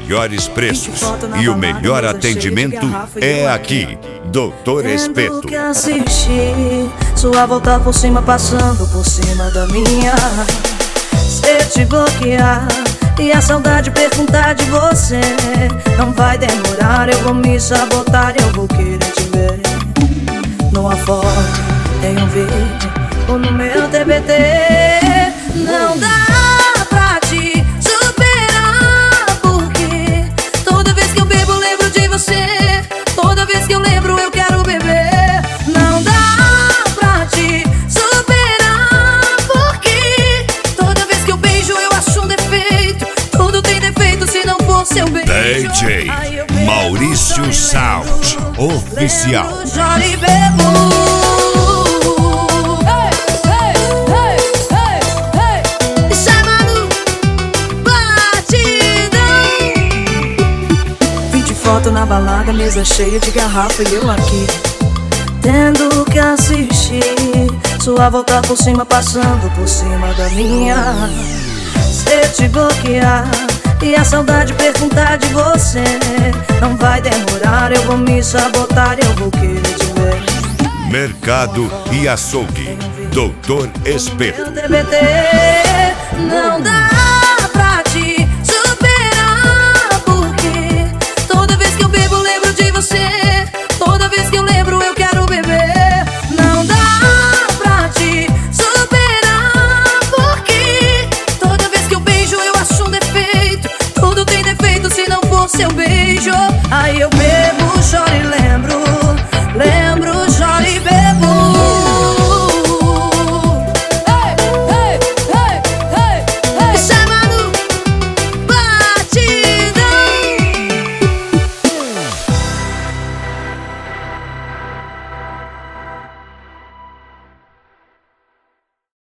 melhores preços e o melhor atendimento é aqui. Doutor Espeto. Tendo que assistir sua volta por cima, passando por cima da minha. Se te bloquear e a saudade perguntar de você, não vai demorar, eu vou me sabotar, eu vou querer te ver numa foto, em um vídeo ou no meu TBT. Não dá pra te superar, porque toda vez que eu bebo eu lembro de você. Toda vez que eu lembro eu quero beber. Não dá pra te superar, porque toda vez que eu beijo eu acho um defeito. Tudo tem defeito se não for seu beijo. DJ Maurício Sound Oficial. Choro e bebo. Foto na balada, mesa cheia de garrafa e eu aqui, tendo que assistir sua volta por cima, passando por cima da minha. Se te bloquear e a saudade perguntar de você, não vai demorar, eu vou me sabotar, eu vou querer te ver. Mercado e Açougue, Doutor Espeto. TBT, não dá pra te superar, porque toda vez que eu bebo eu lembro de você. Toda vez que eu lembro eu quero beber. Não dá pra te superar, porque toda vez que eu beijo eu acho um defeito. Tudo tem defeito se não for seu beijo. Aí eu bebo, choro e lembro.